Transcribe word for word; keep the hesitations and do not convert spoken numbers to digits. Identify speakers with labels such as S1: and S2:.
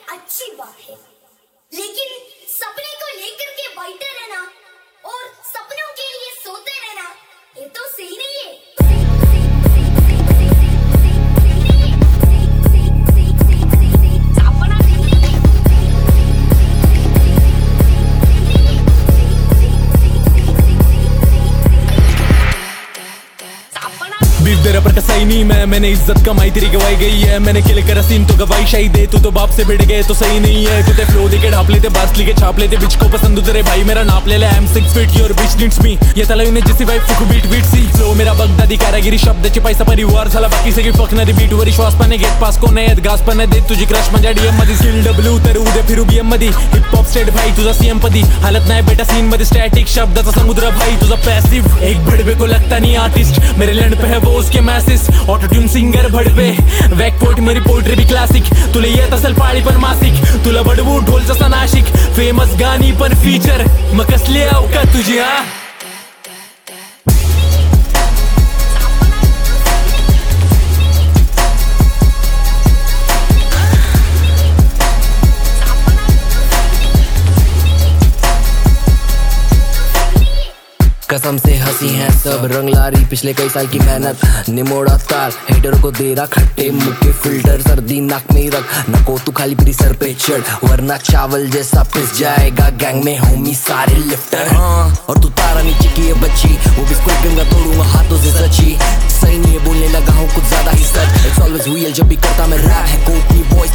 S1: अच्छी बात है, लेकिन सपने को लेकर के बैठे रहना और सपनों के लिए सोते रहना ये तो सही नहीं है।
S2: बीफ दे रैपर का सही नहीं मैं, मैंने इज्जत कमाई तेरी गवाई गई है। मैंने किल करा सीन तो गवाई शाही दे, तू तो बाप से भिड़ गए तो सही नहीं है। कुत्ते फ्लो देके ढाप लेते बास लेके छाप लेते, बिच को पसंद हो तेरे भाई मेरा नाप ले ले। I am six feet your bitch needs me, ये तला ने जिसी वाइफ फुक बीट बीट सी फ्लो मेरा बगदादी कारागिरी शब्दाची पैसा परिवार झाला बाकी सगळी फकणारी बीट वरी श्वास पाने गेट पास कोण आहेत घास पण देत तुझी क्रश माझ्या डीएम मध्ये स्किल डब्ल्यू तर उद्या फिरू बीएम मध्ये हिप हॉप स्टेट भाई तुझा सीएम पदी हालत नाही बेटा सीन मध्ये स्टॅटिक शब्दाचा समुद्र भाई तुझा पैसिव एक बड़वे को लगता नहीं आर्टिस्ट मेरे लैंड पे है वो उसके मैसेज ऑटो ट्यून सिंगर भडवे वॅक पोट मेरी पोएट्री भी क्लासिक तुला येत असेल पाळी पण मासिक तुला बडवू ढोल जसा नाशिक फेमस गाणी पण फीचर मग कसली अवकात तुझी हा
S3: कसम से हंसी है सब रंग लारी पिछले कई साल की मेहनत निमोड़ा ताल हेटरों को दे रहा खट्टे मुक्के फिल्टर सर्दी नाक में रख नको तू खाली पीरी सर पे चढ़ वरना चावल जैसा पिस जाएगा गैंग में होमी सारे लिफ्टर हाँ और तू तारा नीचे की है बच्ची वो बिस्कुट गंगा तोड़ूंगा हाथों से सची सही नहीं है बोलने लगा हूँ कुछ ज्यादा ही सच इट्स ऑलवेज रियल जब भी करता मैं रैप है कोकनी बॉय